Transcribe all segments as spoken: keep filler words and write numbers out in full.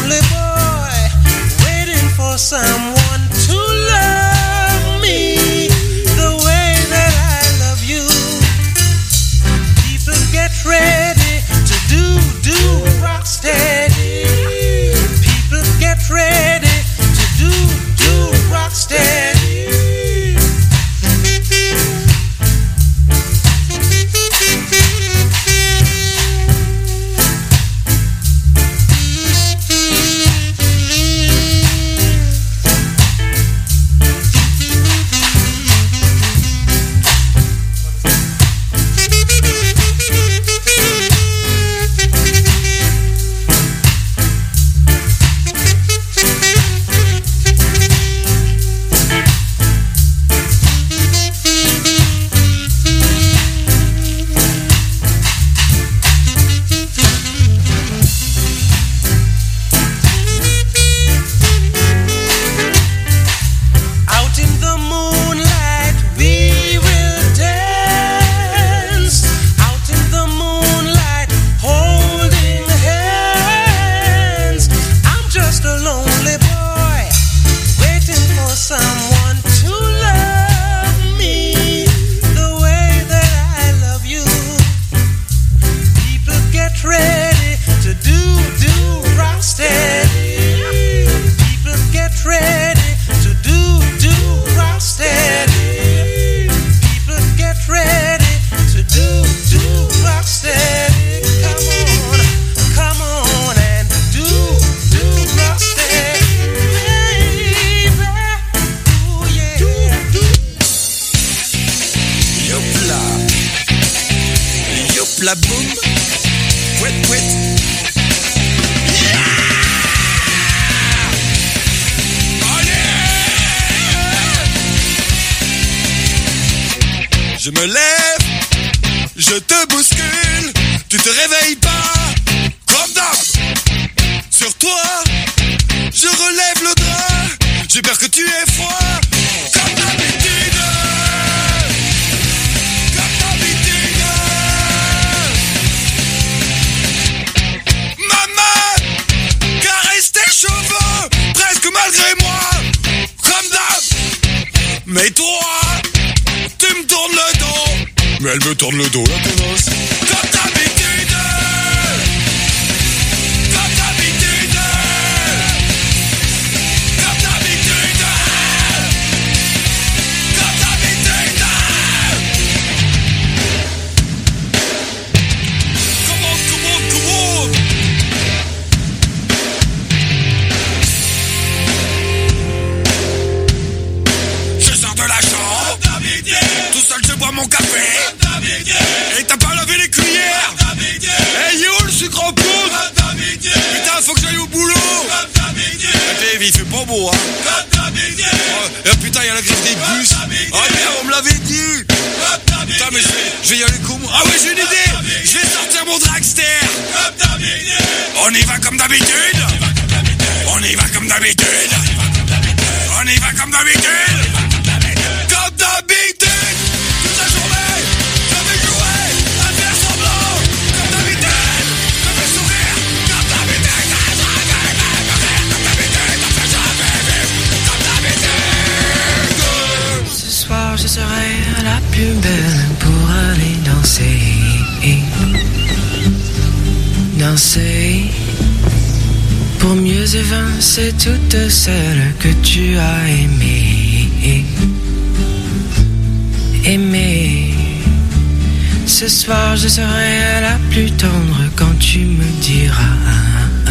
lonely boy waiting for someone to love me the way that I love you. People get ready to do, do rock steady. People get ready to do, do rock steady. La boum, pouet pouet. Yeah! Oh yeah! Je me lève, je te bouscule, tu te réveilles pas, comme d'hab. Sur toi, je relève le drap, j'ai peur que tu aies froid, comme d'habitude. Malgré moi, comme d'hab. Mais toi, tu me tournes le dos. Mais elle me tourne le dos, la connasse. Comme d'habitude. Comme d'habitude. Comme d'habitude. Comme d'habitude. Come on, come on, come on. Tout seul je bois mon café. Et t'as pas lavé les cuillères. Hey yo le sucre en poudre. Putain faut que j'aille au boulot. Et il fait pas beau hein. Oh, et putain y'a la grève des bus. Oh merde on me l'avait dit. Putain mais je vais, je vais y aller comment. Ah ouais j'ai une idée. Je vais sortir mon dragster. On y va comme d'habitude. On y va comme d'habitude. On y va comme d'habitude. Comme d'habitude. Toute la journée, je vais jouer à faire semblant. Comme d'habitude, je vais sourire. Comme d'habitude, comme d'habitude, comme d'habitude. Ce soir, je serai la plus belle pour aller danser. Danser. Pour mieux évincer toutes celles que tu as aimées. Aimer. Ce soir je serai la plus tendre quand tu me diras,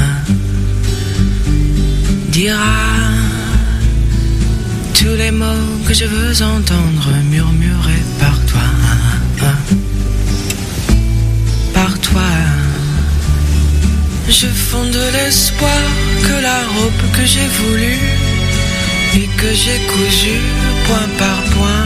diras tous les mots que je veux entendre murmurer par toi, par toi. Je fonde l'espoir que la robe que j'ai voulue et que j'ai cousue point par point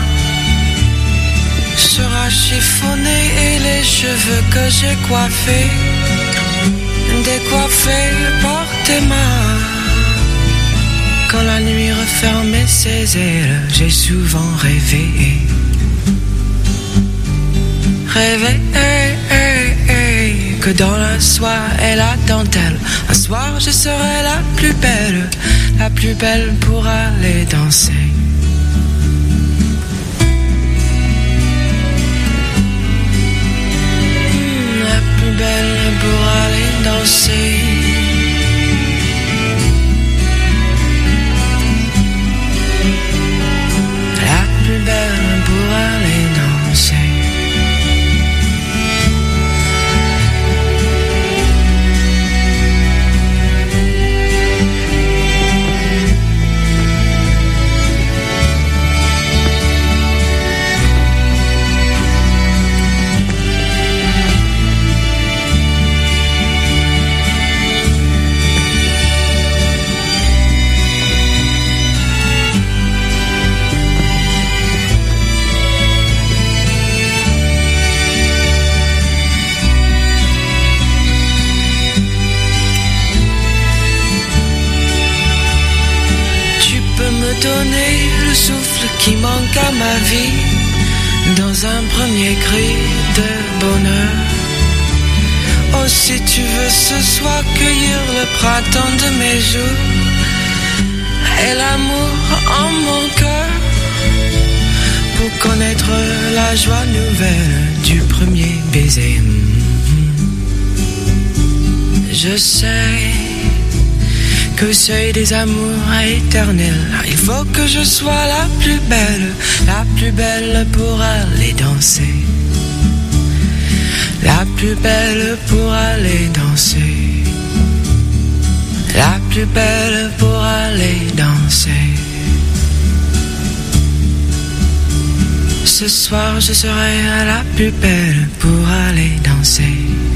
sera chiffonné et les cheveux que j'ai coiffés, décoiffés par tes mains. Quand la nuit refermait ses ailes, j'ai souvent rêvé, rêvé hey, hey, hey, que dans la la soie et la dentelle. Un soir je serai la plus belle, la plus belle pour aller danser. Mmh, la plus belle pour aller danser. La plus belle pour aller danser. Donner le souffle qui manque à ma vie dans un premier cri de bonheur. Oh, si tu veux ce soir cueillir le printemps de mes jours et l'amour en mon cœur pour connaître la joie nouvelle du premier baiser. Je sais que c'est des amours éternels. Il faut que je sois la plus belle, la plus belle pour aller danser. La plus belle pour aller danser. La plus belle pour aller danser. Ce soir je serai la plus belle pour aller danser.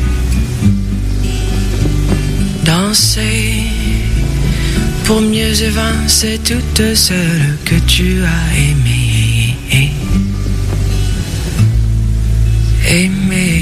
Danser pour mieux évincer toutes celles que tu as aimées. Aimées.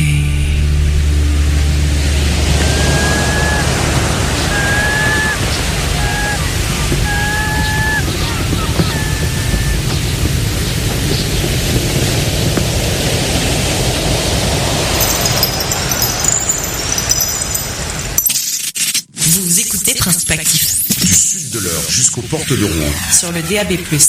Vous écoutez Principe Actif. Du sud de l'Eure jusqu'aux portes de Rouen. Sur le D A B plus.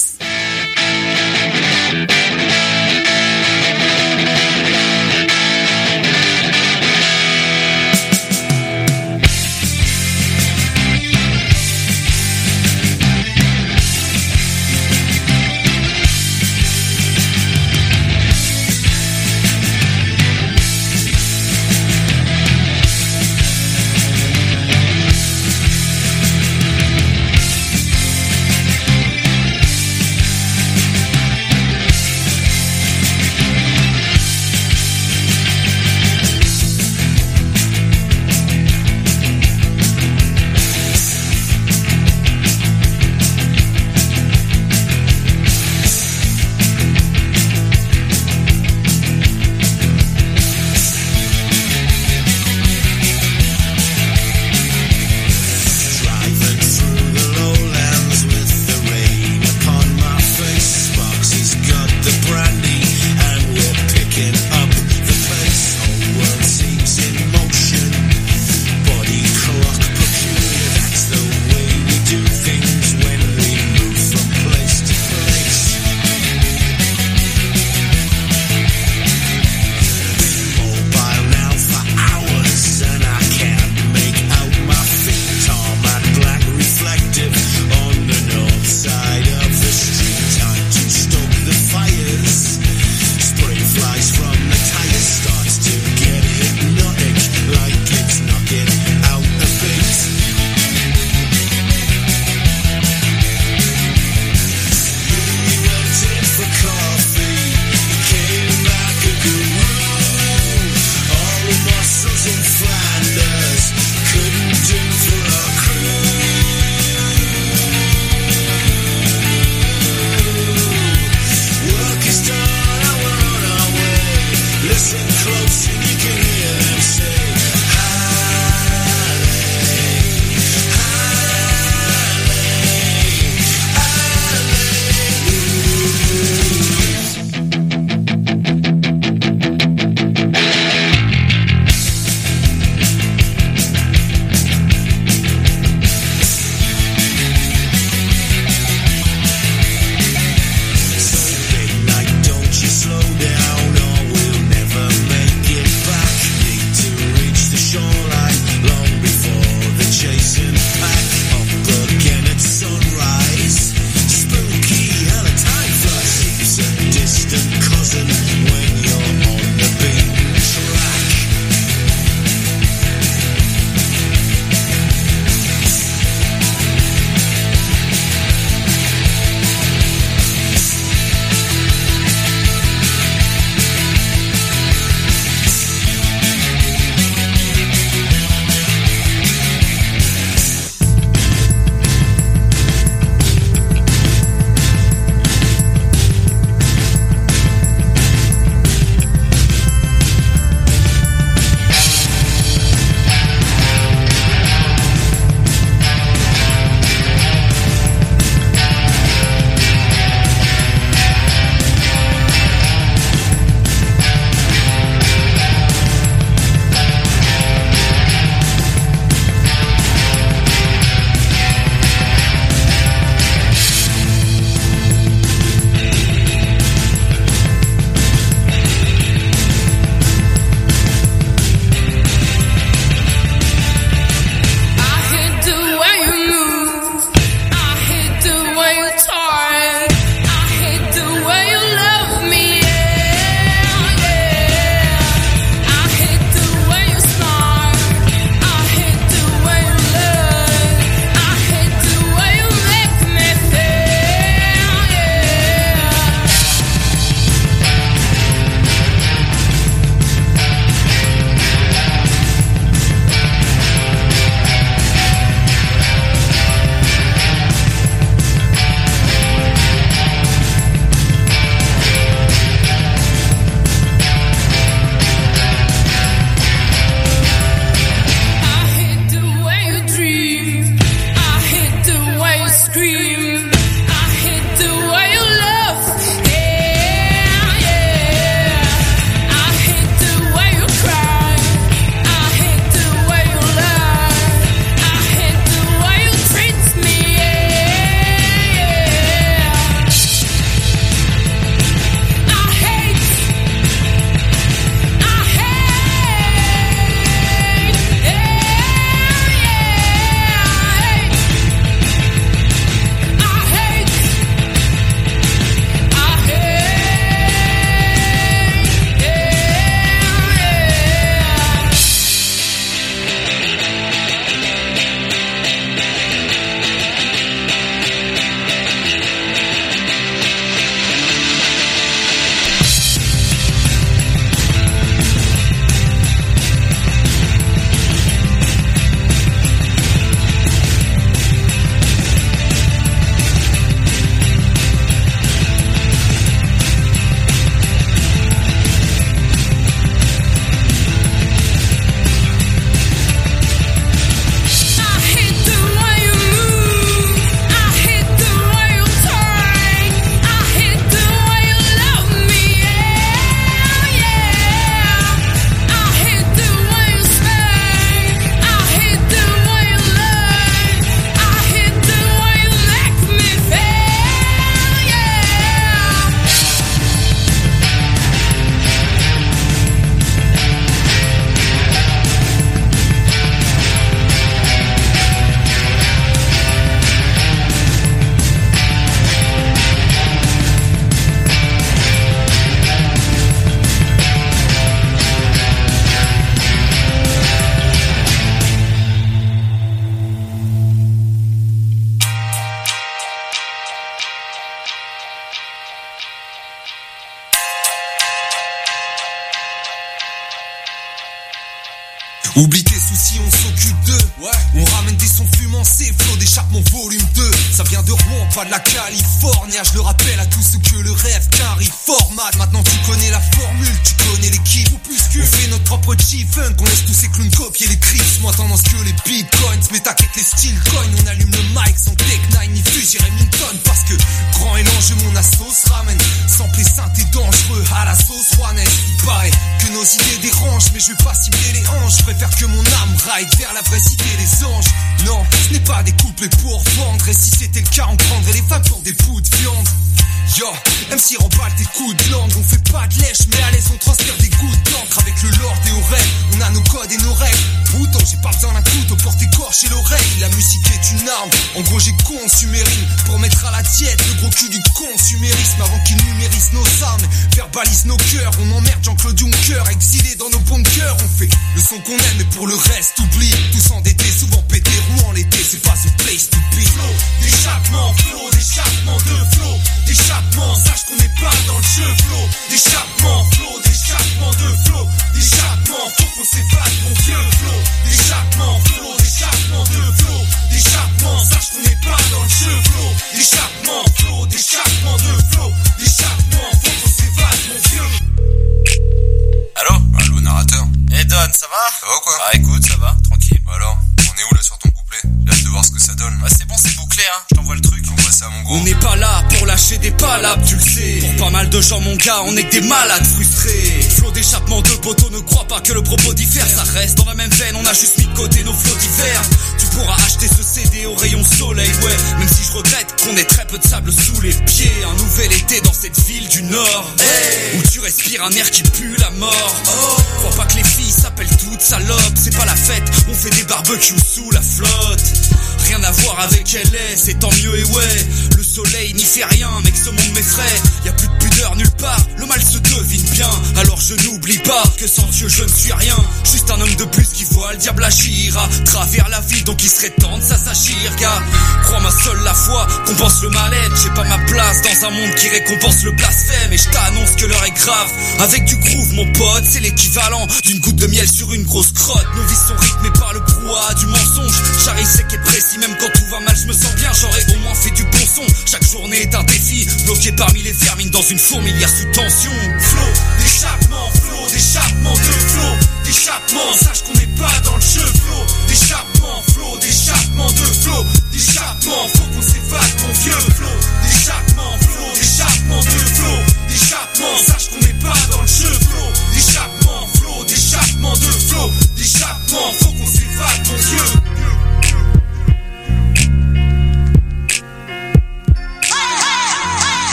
Oublie tes soucis, on s'occupe d'eux. Ouais. On ramène des sons fumancés, flow d'échappement volume deux. Ça vient de Rouen, pas de la Californie. Je le rappelle à tous ceux que le rêve carry format. Maintenant tu connais la formule, tu connais l'équipe. On fait notre propre G-Funk, on laisse tous ces clowns copier les crips. Moi tendance que les bitcoins, mais t'inquiète les steel coins. On allume le mic sans tech nine ni fusil Remington. Parce que grand et l'enjeu, mon assos ramène. Sample synthé dangereux à la sauce rouennaise. Il paraît que nos idées dérangent, mais je vais pas cibler les hanches. Je préfère que mon âme ride vers la vraie cité des anges. Non, ce n'est pas des couplets pour vendre. Et si c'était le cas, on prendrait les femmes pour des bouts de viande. Yo, M C remballe des coups de langue. On fait pas de lèche, mais à l'aise on transfère des gouttes d'encre. Avec le lord et oreilles, on a nos codes et nos règles. Bouton, j'ai pas besoin d'un couteau pour t'écorcher l'oreille. La musique est une arme, en gros j'ai consumérine. Pour mettre à la diète le gros cul du consumérisme. Avant qu'il numérise nos armes, verbalise nos cœurs. On emmerde Jean-Claude Juncker, exilé dans nos bunkers. On fait le son qu'on aime, mais pour le reste oublie. Tous endettés, souvent pétés, Rouen l'été, c'est pas the place to be. Flow, d'échappement, flow, d'échappement de flow. D'échappement, sache qu'on n'est pas dans le jeu. Flow, d'échappement, flow, d'échappement de flow. D'échappement, faut qu'on s'évade mon vieux. Flow, d'échappement, flow, d'échappement de flow. D'échappement, sache qu'on n'est pas dans le jeu. Flow, d'échappement, flow, d'échappement de flow. D'échappement, faut qu'on s'évade mon vieux. Allô? Allô, narrateur. Eh Don, ça va? Ça va ou quoi? Ah écoute, ça va, tranquille. Alors, on est où là sur ton couplet? J'ai hâte de voir ce que ça donne. Bah c'est bon, c'est bouclé hein, je t'envoie le truc. Envoie ça mon gros. On n'est pas là pour lâcher des palabres, tu le sais. Pour pas mal de gens mon gars, on est que des malades frustrés. Flow d'échappement de poteau, ne crois pas que le propos diffère. Ça reste dans la même veine, on a juste mis de côté nos flots divers. Tu pourras acheter ce C D au rayon soleil, ouais. Même si je regrette qu'on ait très peu de sable sous les pieds. Un nouvel été dans cette ville du Nord, hey, où tu respires un air qui pue la mort. Oh, crois pas que les filles s'appellent toutes salopes. C'est pas la fête, on fait des barbecues sous la flotte. Rien à voir avec L A, c'est tant mieux et ouais. Le soleil n'y fait rien, mec, ce monde m'effraie. Y'a plus de pudeur nulle part, le mal se devine bien. Alors je n'oublie pas que sans Dieu je ne suis rien. Juste un homme de plus qui voit le diable agir à travers la vie, donc il serait temps de s'assagir. Car crois-moi, seule la foi compense le mal-être. J'ai pas ma place dans un monde qui récompense le blasphème. Et je t'annonce que l'heure est grave. Avec du groove mon pote, c'est l'équivalent d'une goutte de miel sur une grosse crotte. Nos vies sont rythmées par le brouhaha du mensonge. J'arrive sec et précis, même quand tout va mal je me sens bien. J'aurais au moins fait du bon son. Chaque journée est un défi, bloqué parmi les vermines dans une fourmilière sous tension. Flow, d'échappement, flow, d'échappement de flow. D'échappement, sache qu'on n'est pas dans le jeu. Flow, d'échappement, flow, d'échappement de flow. D'échappement, faut qu'on s'évade mon vieux. Flow, d'échappement, flow, d'échappement de flow. D'échappement, sache qu'on n'est pas dans le jeu. Flow, d'échappement, flow, d'échappement de flow. D'échappement, faut qu'on s'évade mon vieux.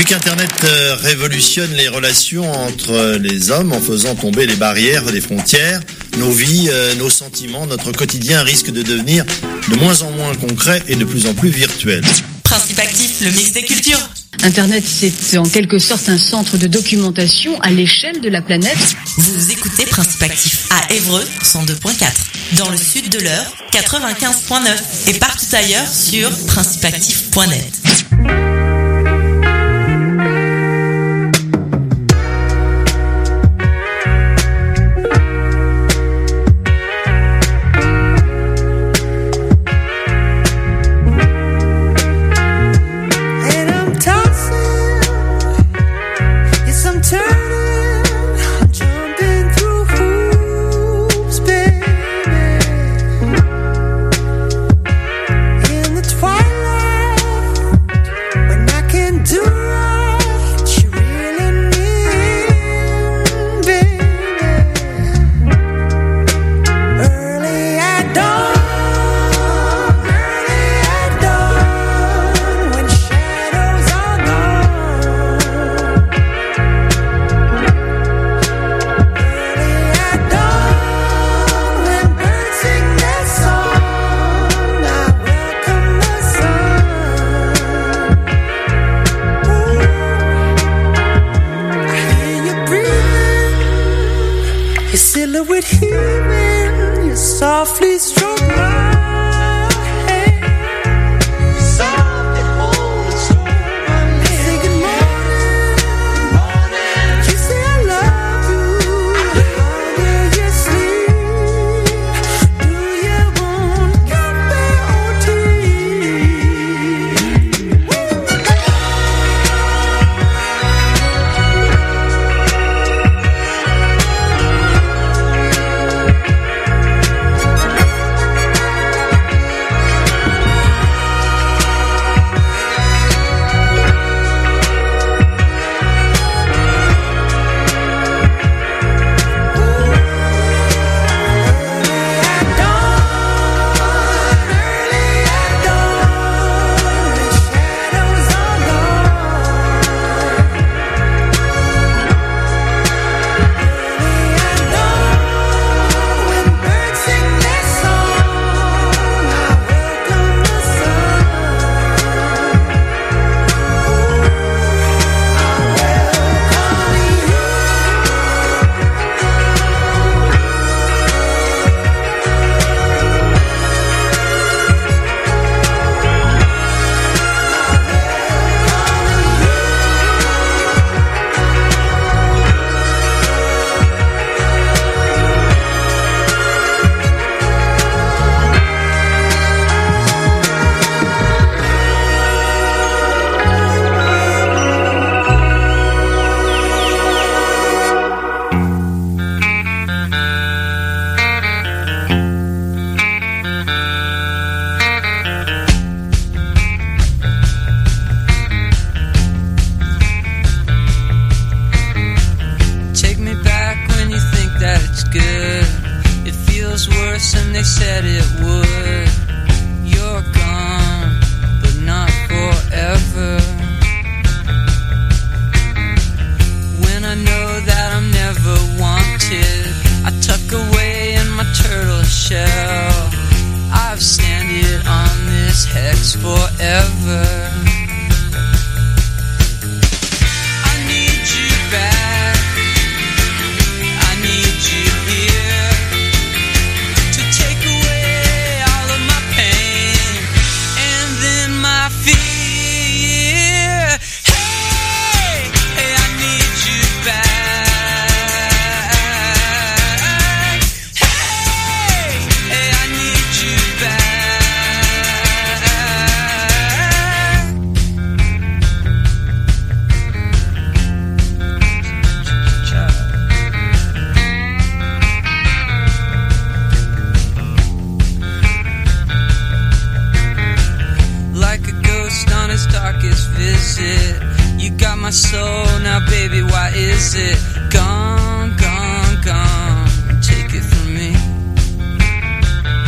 Depuis qu'Internet euh, révolutionne les relations entre les hommes en faisant tomber les barrières des frontières, nos vies, euh, nos sentiments, notre quotidien risque de devenir de moins en moins concret et de plus en plus virtuel. Principe actif, le mix des cultures. Internet, c'est en quelque sorte un centre de documentation à l'échelle de la planète. Vous écoutez Principe actif à Évreux, cent deux point quatre. Dans le sud de l'Eure, quatre-vingt-quinze point neuf. Et partout ailleurs sur principe actif point net.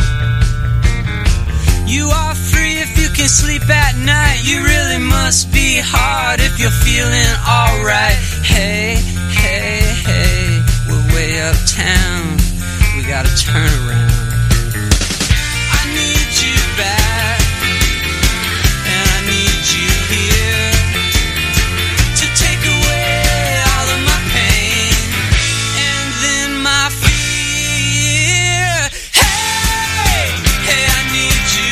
Sleep at night, you really must be pretty hard if you're feeling alright. Hey, hey, hey, we're way uptown. We gotta turn around. I need you back, and I need you here to take away all of my pain and then my fear. Hey, hey, I need you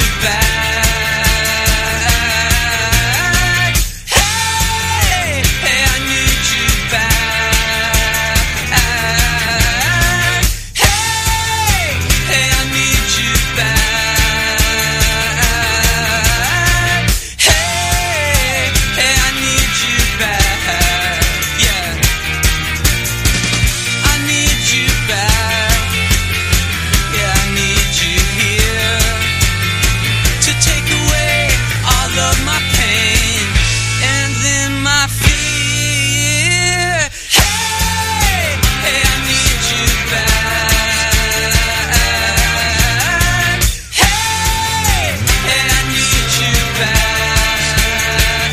back. Hey, hey, I need you back. Hey, hey, I need you back. Hey, hey, I need you back. Yeah, I need you back. Yeah, I need you here to take away all of my pain and then my fear. Hey, hey, I need you back. Hey, hey, I need you back.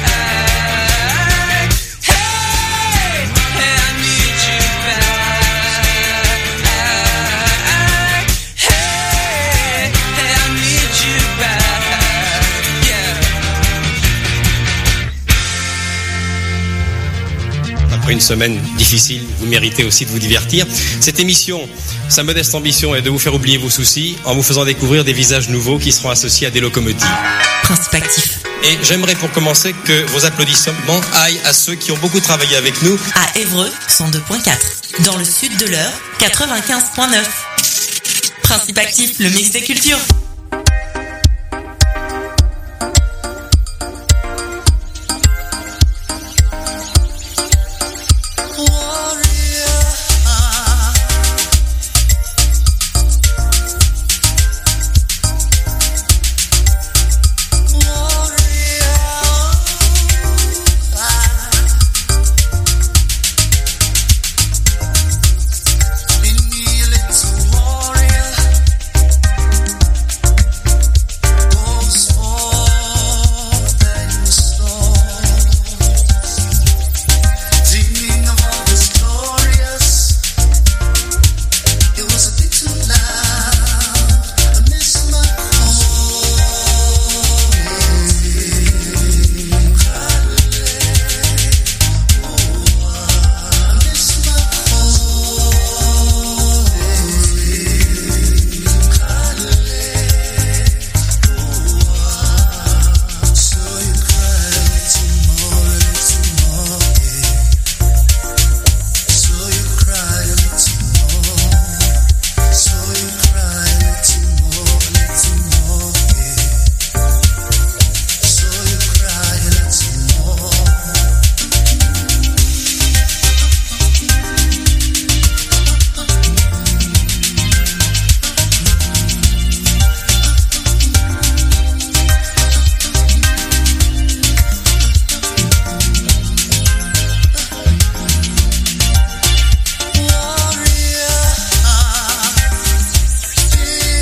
Hey, hey, I need you back. Hey, hey, I need you back. Yeah. Après une semaine difficile, vous méritez aussi de vous divertir. Cette émission, sa modeste ambition est de vous faire oublier vos soucis en vous faisant découvrir des visages nouveaux qui seront associés à des locomotives. Principe actif. Et j'aimerais pour commencer que vos applaudissements aillent à ceux qui ont beaucoup travaillé avec nous. À Évreux, cent deux point quatre. Dans le sud de l'Eure, quatre-vingt-quinze point neuf. Principe actif, le mix des cultures.